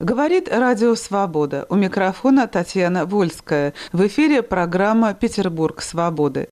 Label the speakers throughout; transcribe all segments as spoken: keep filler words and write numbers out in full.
Speaker 1: Говорит Радио Свобода. У микрофона Татьяна Вольская. В эфире программа «Петербург свободы».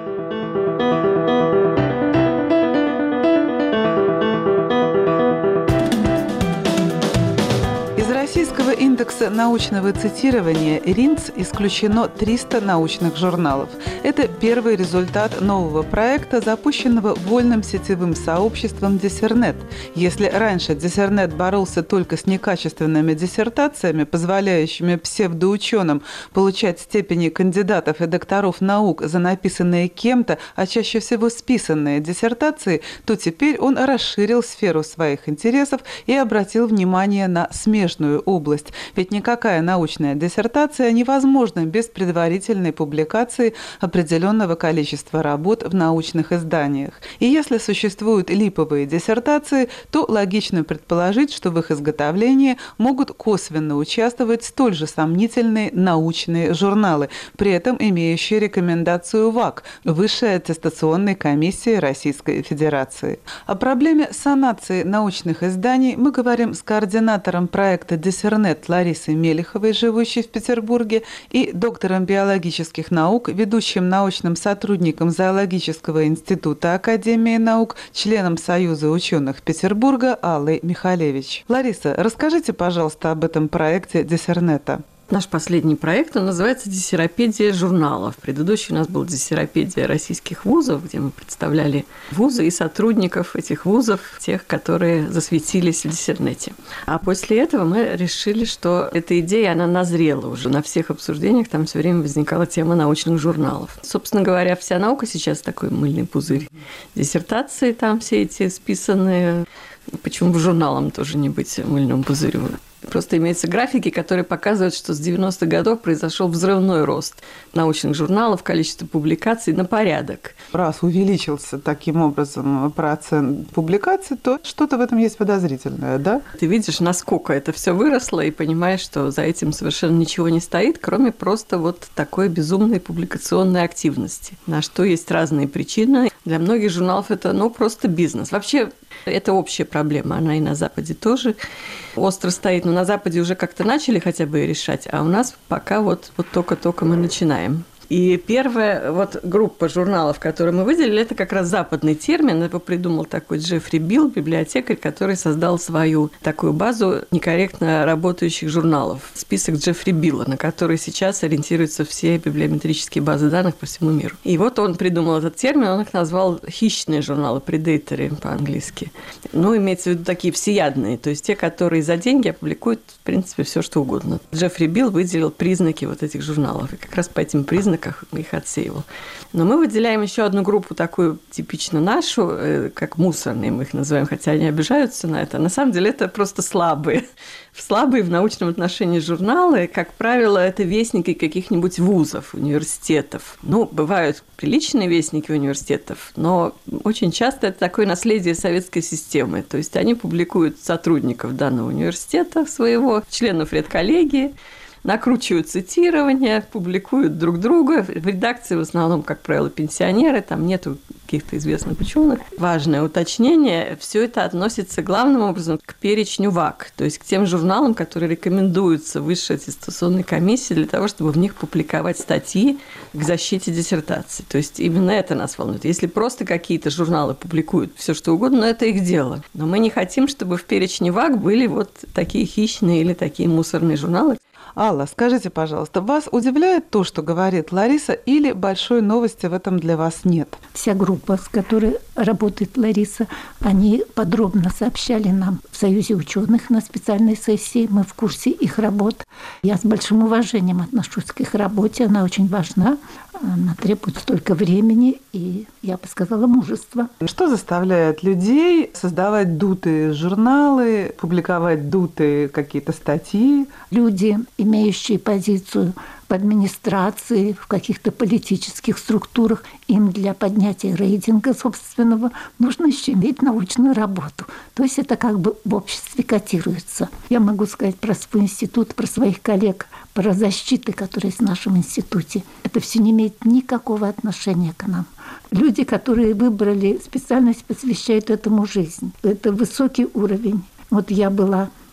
Speaker 1: Из российского индекса научного цитирования РИНЦ исключено триста научных журналов. Это первый результат нового проекта, запущенного вольным сетевым сообществом Диссернет. Если раньше Диссернет боролся только с некачественными диссертациями, позволяющими псевдоученым получать степени кандидатов и докторов наук за написанные кем-то, а чаще всего списанные диссертации, то теперь он расширил сферу своих интересов и обратил внимание на смежную область. Ведь никакая научная диссертация невозможна без предварительной публикации определенного количества работ в научных изданиях. И если существуют липовые диссертации, то логично предположить, что в их изготовлении могут косвенно участвовать столь же сомнительные научные журналы, при этом имеющие рекомендацию ВАК – Высшей аттестационной комиссии Российской Федерации. О проблеме санации научных изданий мы говорим с координатором проекта Диссернет Ларисой Мелиховой, живущей в Петербурге, и доктором биологических наук, ведущим научным сотрудником Зоологического института Академии наук, членом Союза ученых Петербурга Аллой Михалевич. Лариса, расскажите, пожалуйста, об этом проекте Диссернета.
Speaker 2: Наш последний проект, он называется «Диссеропедия журналов». Предыдущий у нас был «Диссеропедия российских вузов», где мы представляли вузы и сотрудников этих вузов, тех, которые засветились в Диссернете. А после этого мы решили, что эта идея, она назрела уже. На всех обсуждениях там все время возникала тема научных журналов. Собственно говоря, вся наука сейчас такой мыльный пузырь. Диссертации там все эти списанные. Почему бы журналам тоже не быть мыльным пузырем? Просто имеются графики, которые показывают, что с девяностых годов произошел взрывной рост научных журналов, количество публикаций на порядок.
Speaker 1: Раз увеличился таким образом процент публикаций, то что-то в этом есть подозрительное, да?
Speaker 2: Ты видишь, насколько это все выросло, и понимаешь, что за этим совершенно ничего не стоит, кроме просто вот такой безумной публикационной активности. На что есть разные причины. Для многих журналов это, ну, просто бизнес. Вообще, это общая проблема, она и на Западе тоже остро стоит, но на Западе уже как-то начали хотя бы решать, а у нас пока вот, вот только-только мы начинаем. И первая вот группа журналов, которую мы выделили, это как раз западный термин. Его придумал такой Джеффри Билл, библиотекарь, который создал свою такую базу некорректно работающих журналов. Список Джеффри Билла, на который сейчас ориентируются все библиометрические базы данных по всему миру. И вот он придумал этот термин, он их назвал хищные журналы, predaторы по-английски. Ну, имеется в виду такие всеядные, то есть те, которые за деньги опубликуют, в принципе, все что угодно. Джеффри Билл выделил признаки вот этих журналов, и как раз по этим признакам их отсеивал. Но мы выделяем еще одну группу, такую типично нашу, как мусорные мы их называем, хотя они обижаются на это. На самом деле это просто слабые. Слабые в научном отношении журналы, как правило, это вестники каких-нибудь вузов, университетов. Ну, бывают приличные вестники университетов, но очень часто это такое наследие советской системы. То есть они публикуют сотрудников данного университета своего, членов редколлегии, накручивают цитирования, публикуют друг друга. В редакции в основном, как правило, пенсионеры, там нету каких-то известных ученых. Важное уточнение, все это относится главным образом к перечню ВАК, то есть к тем журналам, которые рекомендуются Высшей аттестационной комиссии для того, чтобы в них публиковать статьи к защите диссертации. То есть именно это нас волнует. Если просто какие-то журналы публикуют все что угодно, но это их дело. Но мы не хотим, чтобы в перечне ВАК были вот такие хищные или такие мусорные журналы.
Speaker 1: Алла, скажите, пожалуйста, вас удивляет то, что говорит Лариса, или большой новости в этом для вас нет?
Speaker 3: Вся группа, с которой работает Лариса, они подробно сообщали нам в Союзе ученых на специальной сессии. Мы в курсе их работ. Я с большим уважением отношусь к их работе. Она очень важна. Она требует столько времени и, я бы сказала, мужества.
Speaker 1: Что заставляет людей создавать дутые журналы, публиковать дутые какие-то статьи?
Speaker 3: Люди, имеющие позицию в администрации, в каких-то политических структурах, им для поднятия рейтинга собственного нужно еще иметь научную работу. То есть это как бы в обществе котируется. Я могу сказать про свой институт, про своих коллег, про защиты, которые есть в нашем институте. Это все не имеет никакого отношения к нам. Люди, которые выбрали специальность, посвящают этому жизнь. Это высокий уровень. Вот я была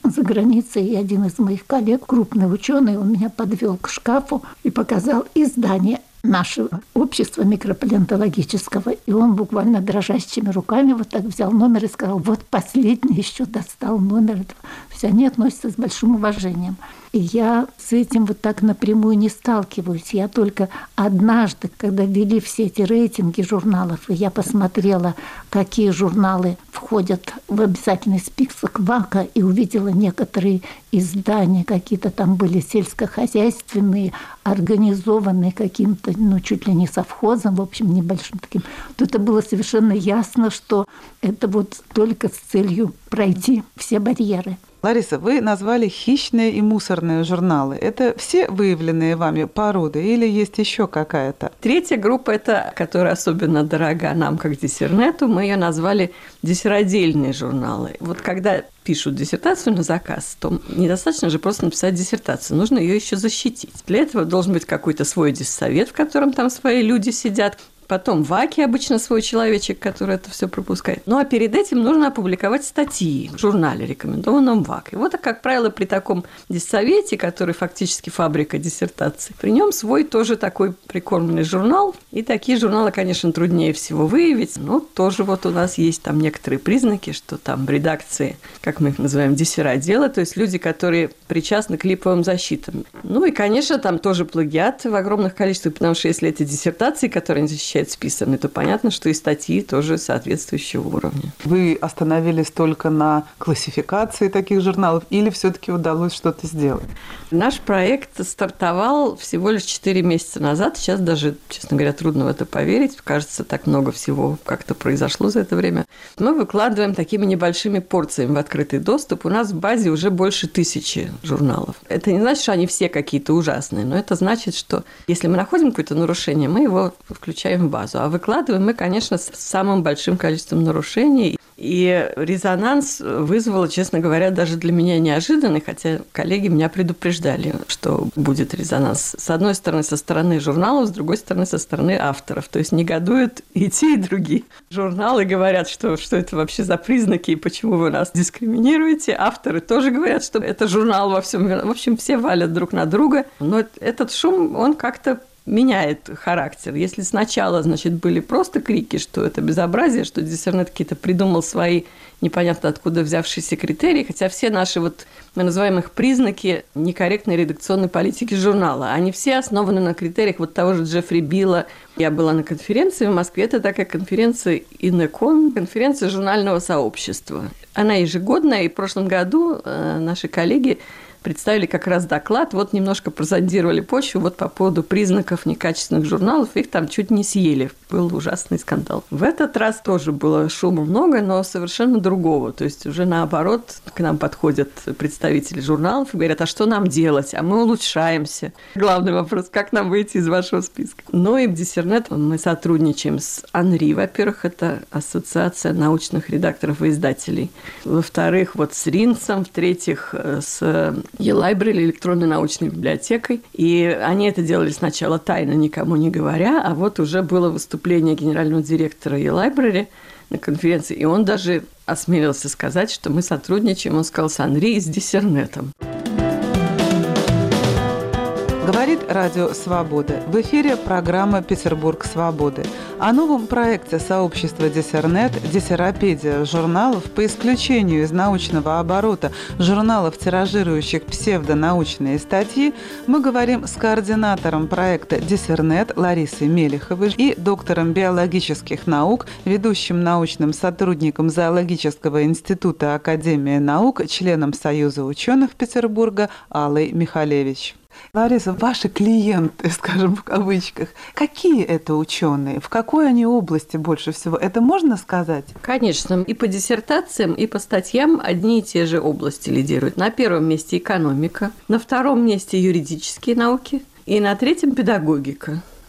Speaker 3: за границей, и один из моих коллег, крупный ученый, он меня подвел к шкафу и показал издание нашего общества микропалеонтологического. И он буквально дрожащими руками вот так взял номер и сказал: вот последний еще достал номер этого. То есть они относятся с большим уважением. И я с этим вот так напрямую не сталкиваюсь. Я только однажды, когда ввели все эти рейтинги журналов, и я посмотрела, какие журналы входят в обязательный список ВАКа, и увидела некоторые издания, какие-то там были сельскохозяйственные, организованные каким-то, ну, чуть ли не совхозом, в общем, небольшим таким, то это было совершенно ясно, что это вот только с целью пройти все барьеры.
Speaker 1: Лариса, вы назвали хищные и мусорные журналы. Это все выявленные вами породы или есть еще какая-то?
Speaker 2: Третья группа, это, которая особенно дорога нам, как диссернету, мы ее назвали диссеродельные журналы. Вот когда пишут диссертацию на заказ, то недостаточно же просто написать диссертацию, нужно ее еще защитить. Для этого должен быть какой-то свой диссовет, в котором там свои люди сидят. Потом в ВАКе обычно свой человечек, который это все пропускает. Ну, а перед этим нужно опубликовать статьи в журнале, рекомендованном ВАК. И вот, как правило, при таком диссовете, который фактически фабрика диссертаций, при нем свой тоже такой прикормленный журнал. И такие журналы, конечно, труднее всего выявить, но тоже вот у нас есть там некоторые признаки, что там в редакции, как мы их называем, диссеродела, то есть люди, которые причастны к липовым защитам. Ну и, конечно, там тоже плагиат в огромных количествах, потому что если это диссертации, которые они защищают, списаны, то понятно, что и статьи тоже соответствующего уровня.
Speaker 1: Вы остановились только на классификации таких журналов или все-таки удалось что-то сделать?
Speaker 2: Наш проект стартовал всего лишь четыре месяца назад. Сейчас даже, честно говоря, трудно в это поверить. Кажется, так много всего как-то произошло за это время. Мы выкладываем такими небольшими порциями в открытый доступ. У нас в базе уже больше тысячи журналов. Это не значит, что они все какие-то ужасные, но это значит, что если мы находим какое-то нарушение, мы его включаем в базу. А выкладываем мы, конечно, с самым большим количеством нарушений. И резонанс вызвало, честно говоря, даже для меня неожиданный, хотя коллеги меня предупреждали, что будет резонанс. С одной стороны, со стороны журналов, с другой стороны, со стороны авторов. То есть негодуют и те, и другие. Журналы говорят, что, что это вообще за признаки и почему вы нас дискриминируете. Авторы тоже говорят, что это журнал во всем. В общем, все валят друг на друга. Но этот шум, он как-то меняет характер. Если сначала, значит, были просто крики, что это безобразие, что диссернет какие-то придумал свои непонятно откуда взявшиеся критерии, хотя все наши, вот мы называем их признаки некорректной редакционной политики журнала, они все основаны на критериях вот того же Джеффри Билла. Я была на конференции в Москве, это такая конференция Инекон, конференция журнального сообщества. Она ежегодная, и в прошлом году наши коллеги представили как раз доклад, вот немножко прозондировали почву вот по поводу признаков некачественных журналов, их там чуть не съели, был ужасный скандал. В этот раз тоже было шума много, но совершенно другого, то есть уже наоборот к нам подходят представители журналов и говорят, а что нам делать, а мы улучшаемся. Главный вопрос, как нам выйти из вашего списка. Ну и в Диссернет мы сотрудничаем с АНРИ, во-первых, это Ассоциация научных редакторов и издателей, во-вторых, вот с РИНСом, в-третьих, с eLibrary, электронной научной библиотекой. И они это делали сначала тайно, никому не говоря, а вот уже было выступление генерального директора eLibrary на конференции, и он даже осмелился сказать, что мы сотрудничаем, он сказал, с АНРИ и с Диссернетом.
Speaker 1: Говорит Радио Свобода. В эфире программа «Петербург свободы». О новом проекте сообщества Диссернет «Диссеропедия» журналов по исключению из научного оборота журналов, тиражирующих псевдонаучные статьи, мы говорим с координатором проекта Диссернет Ларисой Мелиховой и доктором биологических наук, ведущим научным сотрудником Зоологического института Академии наук, членом Союза ученых Петербурга Аллой Михалевич. Лариса, ваши клиенты, скажем в кавычках, какие это ученые? В какой они области больше всего? Это можно сказать?
Speaker 2: Конечно. И по диссертациям, и по статьям одни и те же области лидируют. На первом месте экономика, на втором месте юридические науки и на третьем педагогика.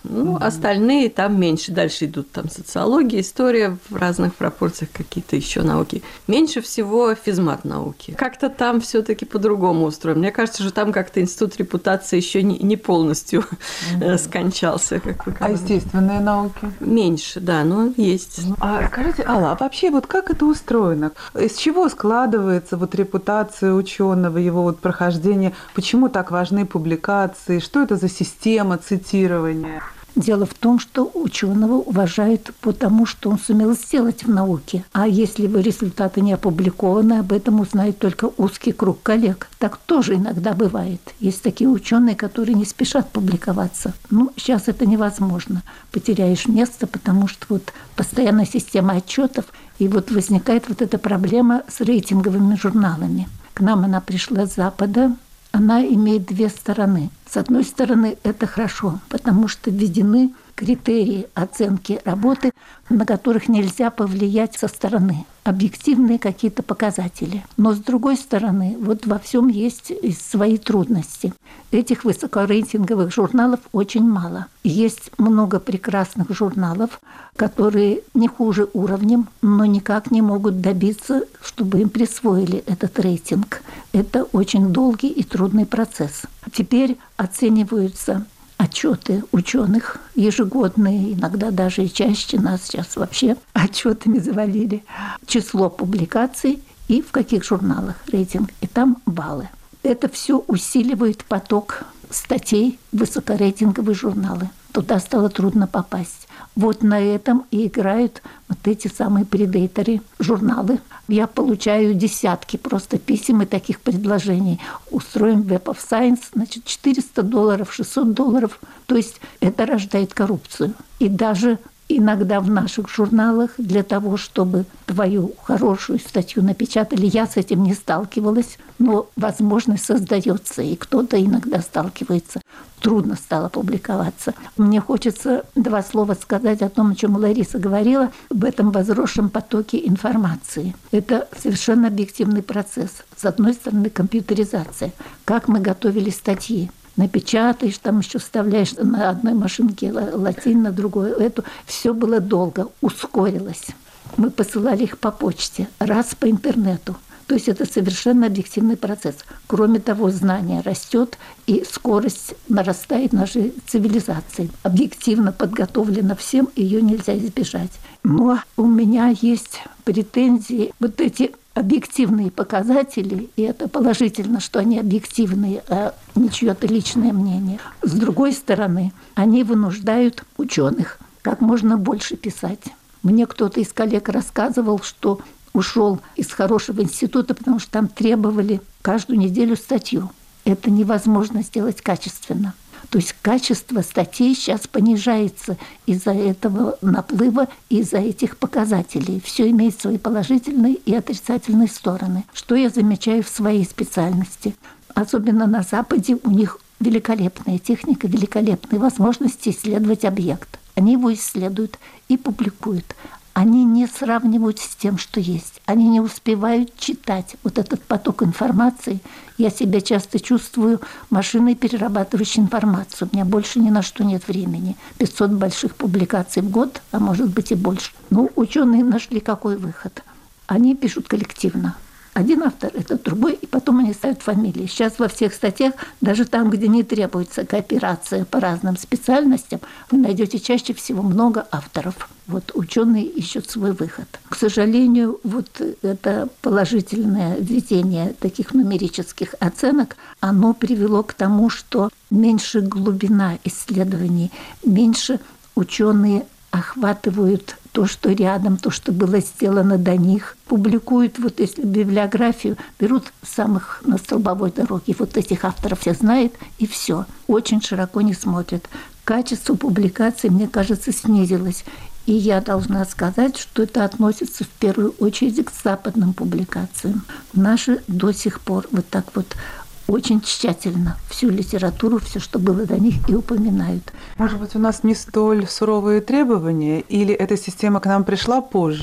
Speaker 2: Ну, mm-hmm. остальные там меньше. Дальше идут там социология, история в разных пропорциях, какие-то еще науки. Меньше всего физмат науки. Как-то там все-таки по-другому устроен. Мне кажется, что там как-то институт репутации еще не, не полностью mm-hmm. скончался. Как вы
Speaker 1: а естественные науки?
Speaker 2: Меньше, да, но есть.
Speaker 1: А скажите, Алла, а вообще вот как это устроено? Из чего складывается вот репутация ученого, его вот прохождение? Почему так важны публикации? Что это за система цитирования?
Speaker 3: Дело в том, что ученого уважают по тому, что он сумел сделать в науке. А если его результаты не опубликованы, об этом узнает только узкий круг коллег. Так тоже иногда бывает. Есть такие ученые, которые не спешат публиковаться. Ну, сейчас это невозможно. Потеряешь место, потому что вот постоянная система отчетов, и вот возникает вот эта проблема с рейтинговыми журналами. К нам она пришла с Запада. Она имеет две стороны. С одной стороны, это хорошо, потому что введены критерии оценки работы, на которых нельзя повлиять со стороны. Объективные какие-то показатели. Но с другой стороны, вот во всем есть свои трудности. Этих высокорейтинговых журналов очень мало. Есть много прекрасных журналов, которые не хуже уровнем, но никак не могут добиться, чтобы им присвоили этот рейтинг. Это очень долгий и трудный процесс. Теперь оцениваются отчеты ученых ежегодные, иногда даже и чаще, нас сейчас вообще отчетами завалили, число публикаций и в каких журналах рейтинг, и там баллы. Это все усиливает поток статей в высокорейтинговые журналы. Туда стало трудно попасть. Вот на этом и играют вот эти самые предейторы, журналы. Я получаю десятки просто писем и таких предложений. Устроим Web of Science, значит, четыреста долларов, шестьсот долларов. То есть это рождает коррупцию. И даже иногда в наших журналах для того, чтобы твою хорошую статью напечатали, я с этим не сталкивалась, но возможность создается, и кто-то иногда сталкивается. Трудно стало публиковаться. Мне хочется два слова сказать о том, о чем Лариса говорила, об этом возросшем потоке информации. Это совершенно объективный процесс. С одной стороны, компьютеризация. Как мы готовили статьи. Напечатаешь, там еще вставляешь на одной машинке латинь, на другой эту. Все было долго, ускорилось. Мы посылали их по почте, раз по интернету. То есть это совершенно объективный процесс. Кроме того, знание растет, и скорость нарастает нашей цивилизации. Объективно подготовлена всем, ее нельзя избежать. Но у меня есть претензии. Вот эти объективные показатели, и это положительно, что они объективные, а не чьё-то личное мнение. С другой стороны, они вынуждают ученых как можно больше писать. Мне кто-то из коллег рассказывал, что ушел из хорошего института, потому что там требовали каждую неделю статью. Это невозможно сделать качественно. То есть качество статей сейчас понижается из-за этого наплыва, из-за этих показателей. Все имеет свои положительные и отрицательные стороны. Что я замечаю в своей специальности? Особенно на Западе у них великолепная техника, великолепные возможности исследовать объект. Они его исследуют и публикуют. Они не сравнивают с тем, что есть. Они не успевают читать вот этот поток информации. Я себя часто чувствую машиной, перерабатывающей информацию. У меня больше ни на что нет времени. пятьсот больших публикаций в год, а может быть и больше. Но ученые нашли какой выход. Они пишут коллективно. Один автор, это другой, и потом они ставят фамилии. Сейчас во всех статьях, даже там, где не требуется кооперация по разным специальностям, вы найдете чаще всего много авторов. Вот ученые ищут свой выход. К сожалению, вот это положительное введение таких нумерических оценок, оно привело к тому, что меньше глубина исследований, меньше ученые охватывают то, что рядом, то, что было сделано до них. Публикуют, вот если библиографию, берут самых на столбовой дороге. Вот этих авторов все знают, и все. Очень широко не смотрят. Качество публикаций, мне кажется, снизилось. И я должна сказать, что это относится в первую очередь к западным публикациям. Наши до сих пор вот так вот очень тщательно всю литературу, все, что было до них, и упоминают.
Speaker 1: Может быть, у нас не столь суровые требования, или эта система к нам пришла позже?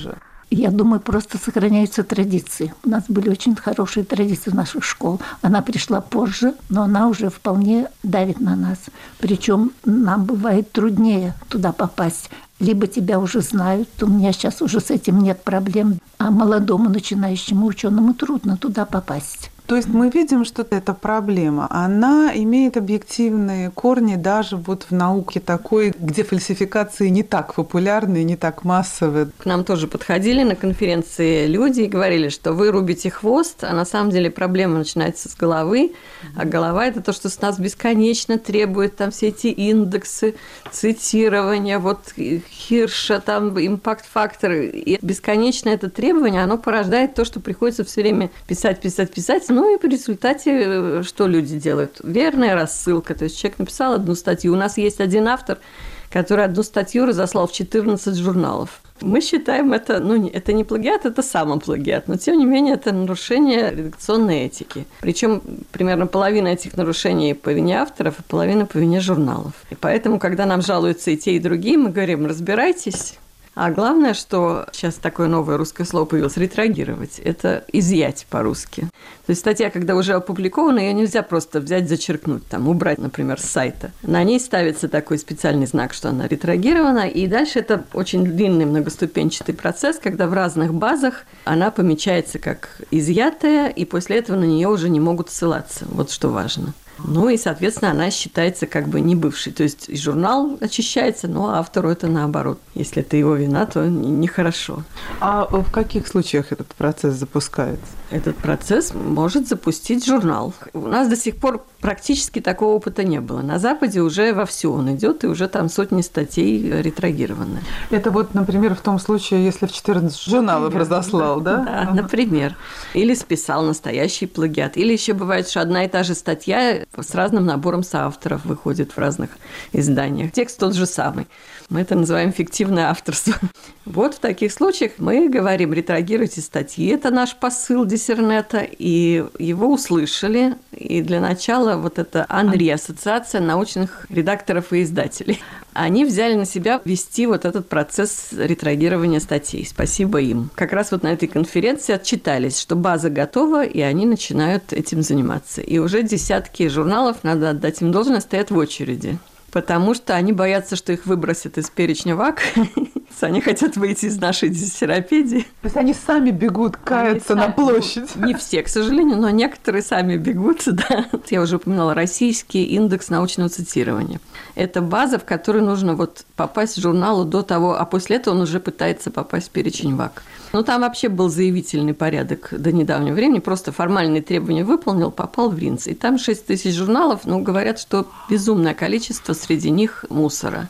Speaker 3: Я думаю, просто сохраняются традиции. У нас были очень хорошие традиции в наших школ. Она пришла позже, но она уже вполне давит на нас. Причем нам бывает труднее туда попасть. Либо тебя уже знают, у меня сейчас уже с этим нет проблем, а молодому начинающему ученому трудно туда попасть.
Speaker 1: То есть мы видим, что эта проблема, она имеет объективные корни даже вот в науке такой, где фальсификации не так популярны, не так массовые.
Speaker 2: К нам тоже подходили на конференции люди и говорили, что вы рубите хвост, а на самом деле проблема начинается с головы, а голова – это то, что с нас бесконечно требует, там все эти индексы, цитирования, вот Хирша, там импакт-факторы. И бесконечно это требование, оно порождает то, что приходится все время писать, писать, писать. Ну и в результате что люди делают? Верная рассылка. То есть человек написал одну статью. У нас есть один автор, который одну статью разослал в четырнадцать журналов. Мы считаем это, ну, это не плагиат, это самоплагиат, но тем не менее это нарушение редакционной этики. Причем примерно половина этих нарушений по вине авторов, и половина по вине журналов. И поэтому, когда нам жалуются и те, и другие, мы говорим: разбирайтесь. А главное, что сейчас такое новое русское слово появилось – ретрогировать. Это изъять по-русски. То есть статья, когда уже опубликована, ее нельзя просто взять, зачеркнуть, там, убрать, например, с сайта. На ней ставится такой специальный знак, что она ретрогирована, и дальше это очень длинный многоступенчатый процесс, когда в разных базах она помечается как изъятая, и после этого на нее уже не могут ссылаться. Вот что важно. Ну и, соответственно, она считается как бы не бывшей. То есть и журнал очищается, но автору это наоборот. Если это его вина, то нехорошо.
Speaker 1: А в каких случаях этот процесс запускается?
Speaker 2: Этот процесс может запустить журнал. У нас до сих пор практически такого опыта не было. На Западе уже вовсю он идет, и уже там сотни статей ретрогированы.
Speaker 1: Это вот, например, в том случае, если в четырнадцать журналов разослал, да?
Speaker 2: Да, ага. Например. Или списал настоящий плагиат. Или еще бывает, что одна и та же статья с разным набором соавторов выходит в разных изданиях. Текст тот же самый. Мы это называем фиктивное авторство. Вот в таких случаях мы говорим: ретрогируйте статьи. Это наш посыл Диссернета, и его услышали. И для начала вот эта АНРИ, Ассоциация научных редакторов и издателей, они взяли на себя вести вот этот процесс ретрогирования статей. Спасибо им. Как раз вот на этой конференции отчитались, что база готова, и они начинают этим заниматься. И уже десятки журналов, надо отдать им должное, стоят в очереди. Потому что они боятся, что их выбросят из перечня ВАК. Они хотят выйти из нашей диссеропедии.
Speaker 1: То есть они сами бегут каяться на площадь.
Speaker 2: Не все, к сожалению, но некоторые сами бегут. Да. Я уже упоминала российский индекс научного цитирования. Это база, в которую нужно вот попасть в журналу до того, а после этого он уже пытается попасть в перечень ВАК. Ну, там вообще был заявительный порядок до недавнего времени. Просто формальные требования выполнил, попал в РИНЦ. И там шесть тысяч журналов, ну, говорят, что безумное количество, среди них мусора.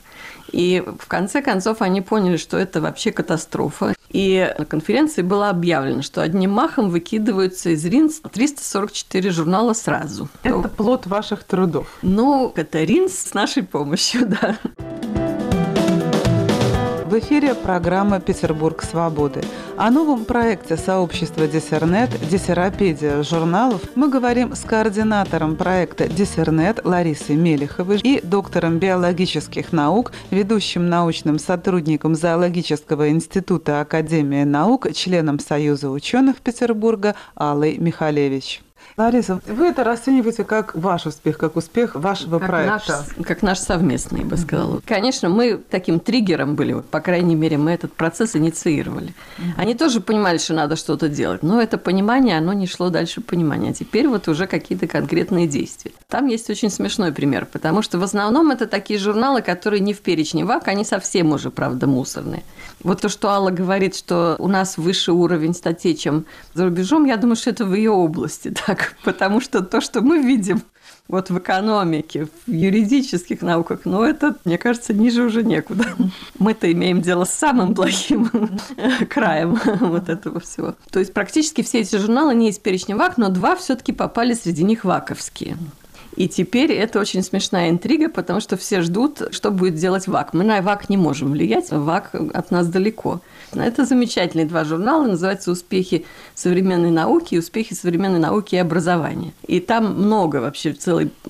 Speaker 2: И в конце концов они поняли, что это вообще катастрофа. И на конференции было объявлено, что одним махом выкидываются из РИНЦ триста сорок четыре журнала сразу.
Speaker 1: Это плод ваших трудов.
Speaker 2: Ну, это РИНЦ с нашей помощью, да.
Speaker 1: В эфире программа «Петербург свободы». О новом проекте сообщества Диссернет «Диссеропедия журналов» мы говорим с координатором проекта Диссернет Ларисой Мелиховой и доктором биологических наук, ведущим научным сотрудником Зоологического института Академии наук, членом Союза ученых Петербурга Аллой Михалевич. Лариса, вы это расцениваете как ваш успех, как успех вашего
Speaker 2: как
Speaker 1: проекта?
Speaker 2: Наш, как наш совместный, я бы сказала. Mm-hmm. Конечно, мы таким триггером были, по крайней мере, мы этот процесс инициировали. Mm-hmm. Они тоже понимали, что надо что-то делать, но это понимание, оно не шло дальше понимания. А теперь вот уже какие-то конкретные действия. Там есть очень смешной пример, потому что в основном это такие журналы, которые не в перечне ВАК, они совсем уже, правда, мусорные. Вот то, что Алла говорит, что у нас выше уровень статей, чем за рубежом, я думаю, что это в ее области, так, потому что то, что мы видим вот в экономике, в юридических науках, ну, это, мне кажется, ниже уже некуда. Мы-то имеем дело с самым плохим краем вот этого всего. То есть практически все эти журналы не из перечня ВАК, но два все-таки попали среди них ваковские. И теперь это очень смешная интрига, потому что все ждут, что будет делать ВАК. Мы на ВАК не можем влиять, ВАК от нас далеко. Это замечательные два журнала, называются «Успехи современной науки» и «Успехи современной науки и образования». И там много вообще, целый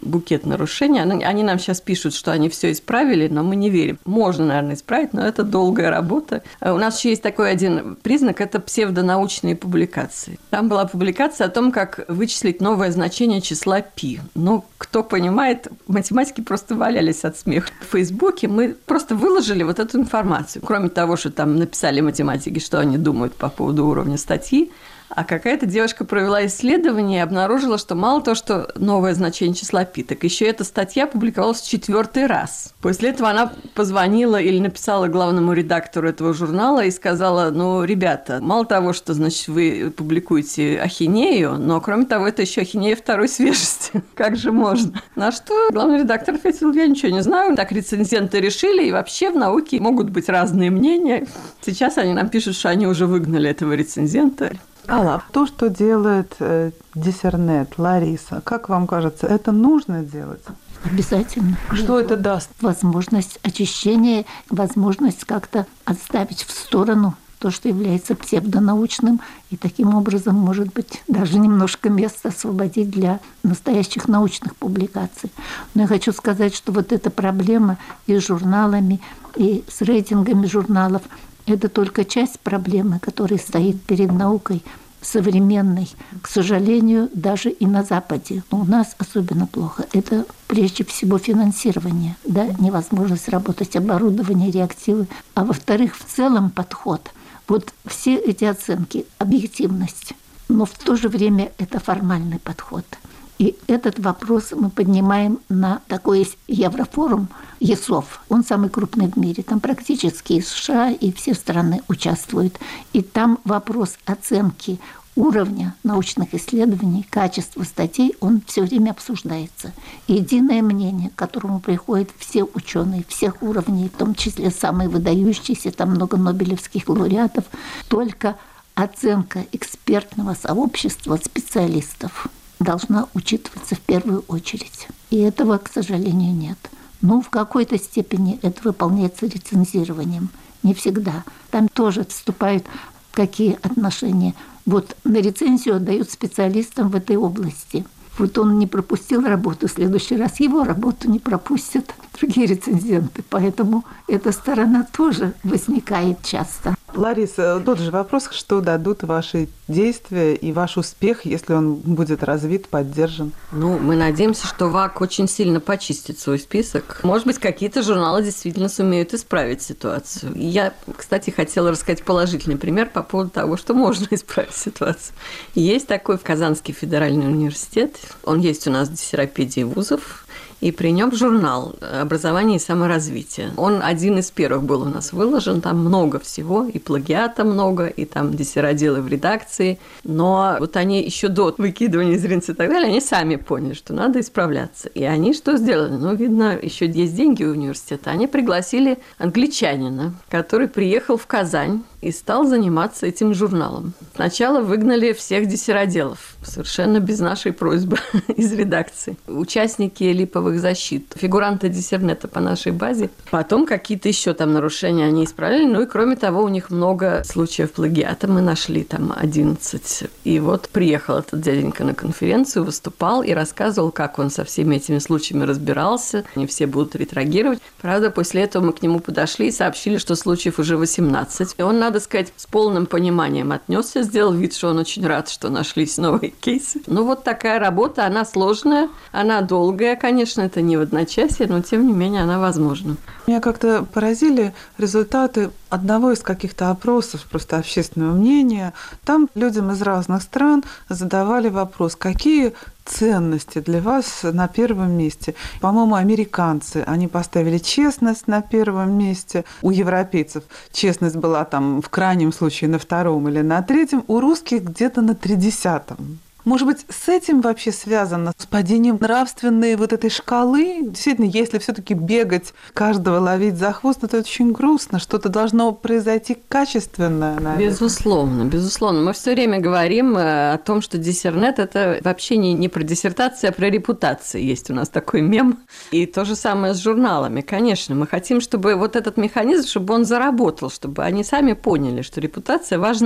Speaker 2: букет нарушений. Они нам сейчас пишут, что они все исправили, но мы не верим. Можно, наверное, исправить, но это долгая работа. У нас еще есть такой один признак – это псевдонаучные публикации. Там была публикация о том, как вычислить новое значение числа π. Ну, кто понимает, математики просто валялись от смеха. В Фейсбуке мы просто выложили вот эту информацию. Кроме того, что там написали математики, что они думают по поводу уровня статьи, а какая-то девушка провела исследование и обнаружила, что мало того, что новое значение числа π, так еще эта статья публиковалась в четвертый раз. После этого она позвонила или написала главному редактору этого журнала и сказала: ну, ребята, мало того, что, значит, вы публикуете ахинею, но, кроме того, это еще ахинея второй свежести. Как же можно? На что главный редактор ответил: я ничего не знаю. Так рецензенты решили, и вообще в науке могут быть разные мнения. Сейчас они нам пишут, что они уже выгнали этого рецензента.
Speaker 1: Алла, то, что делает э, Диссернет, Лариса, как вам кажется, это нужно делать?
Speaker 3: Обязательно.
Speaker 1: Что это даст?
Speaker 3: Возможность очищения, возможность как-то отставить в сторону то, что является псевдонаучным, и таким образом, может быть, даже немножко места освободить для настоящих научных публикаций. Но я хочу сказать, что вот эта проблема и с журналами, и с рейтингами журналов – это только часть проблемы, которая стоит перед наукой современной. К сожалению, даже и на Западе, но у нас особенно плохо. Это прежде всего финансирование, да, невозможность работать, оборудование, реактивы. А во-вторых, в целом подход. Вот все эти оценки, объективность, но в то же время это формальный подход. И этот вопрос мы поднимаем на такой Еврофорум ЕСОФ. Он самый крупный в мире. Там практически и США, и все страны участвуют. И там вопрос оценки уровня научных исследований, качества статей, он все время обсуждается. И единое мнение, к которому приходят все ученые всех уровней, в том числе самые выдающиеся, там много нобелевских лауреатов, только оценка экспертного сообщества специалистов должна учитываться в первую очередь. И этого, к сожалению, нет. Ну, в какой-то степени это выполняется рецензированием. Не всегда. Там тоже вступают какие отношения. Вот на рецензию отдают специалистам в этой области. Вот он не пропустил работу, в следующий раз его работу не пропустят другие рецензенты. Поэтому эта сторона тоже возникает часто.
Speaker 1: Лариса, тот же вопрос, что дадут ваши действия и ваш успех, если он будет развит, поддержан?
Speaker 2: Ну, мы надеемся, что ВАК очень сильно почистит свой список. Может быть, какие-то журналы действительно сумеют исправить ситуацию. Я, кстати, хотела рассказать положительный пример по поводу того, что можно исправить ситуацию. Есть такой Казанский федеральный университет. Он есть у нас в диссеропедии вузов. И при нем журнал «Образование и саморазвитие». Он один из первых был у нас выложен, там много всего, и плагиата много, и там диссероделы в редакции. Но вот они еще до выкидывания из РИНЦ и так далее, они сами поняли, что надо исправляться. И они что сделали? Ну, видно, еще есть деньги у университета. Они пригласили англичанина, который приехал в Казань и стал заниматься этим журналом. Сначала выгнали всех диссероделов, совершенно без нашей просьбы, из редакции. Участники липовых защит, фигуранты Диссернета по нашей базе. Потом какие-то еще там нарушения они исправили. Ну и кроме того, у них много случаев плагиата. Мы нашли там одиннадцать. И вот приехал этот дяденька на конференцию, выступал и рассказывал, как он со всеми этими случаями разбирался. Они все будут ретрагировать. Правда, после этого мы к нему подошли и сообщили, что случаев уже восемнадцать. И он, надо сказать, с полным пониманием отнесся, сделал вид, что он очень рад, что нашлись новые кейсы. Ну вот такая работа, она сложная, она долгая, конечно, это не в одночасье, но тем не менее она возможна.
Speaker 1: Меня как-то поразили результаты одного из каких-то опросов просто общественного мнения. Там людям из разных стран задавали вопрос, какие ценности для вас на первом месте. По-моему, американцы, они поставили честность на первом месте. У европейцев честность была там в крайнем случае на втором или на третьем. У русских где-то на тридцатом. Может быть, с этим вообще связано, с падением нравственной вот этой шкалы? Действительно, если все-таки бегать, каждого ловить за хвост, это очень грустно. Что-то должно произойти качественное, наверное.
Speaker 2: Безусловно, безусловно. Мы все время говорим о том, что диссернет – это вообще не, не про диссертацию, а про репутацию. Есть у нас такой мем. И то же самое с журналами. Конечно, мы хотим, чтобы вот этот механизм, чтобы он заработал, чтобы они сами поняли, что репутация важна.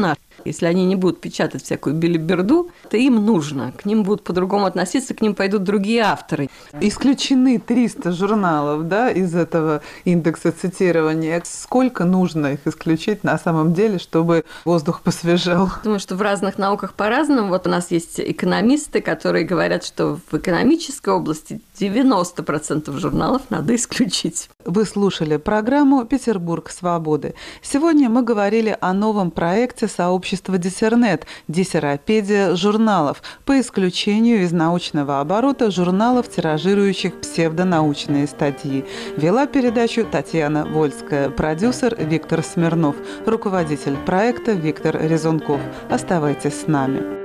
Speaker 2: Если они не будут печатать всякую белиберду, то им нужно. К ним будут по-другому относиться, к ним пойдут другие авторы.
Speaker 1: Исключены триста журналов, да, из этого индекса цитирования. Сколько нужно их исключить на самом деле, чтобы воздух посвежел?
Speaker 2: Думаю, что в разных науках по-разному. Вот у нас есть экономисты, которые говорят, что в экономической области девяносто процентов журналов надо исключить.
Speaker 1: Вы слушали программу «Петербург свободы». Сегодня мы говорили о новом проекте сообщества Диссернет «Диссеропедия журналов» по исключению из научного оборота журналов, тиражирующих псевдонаучные статьи. Вела передачу Татьяна Вольская, продюсер Виктор Смирнов, руководитель проекта Виктор Резунков. Оставайтесь с нами.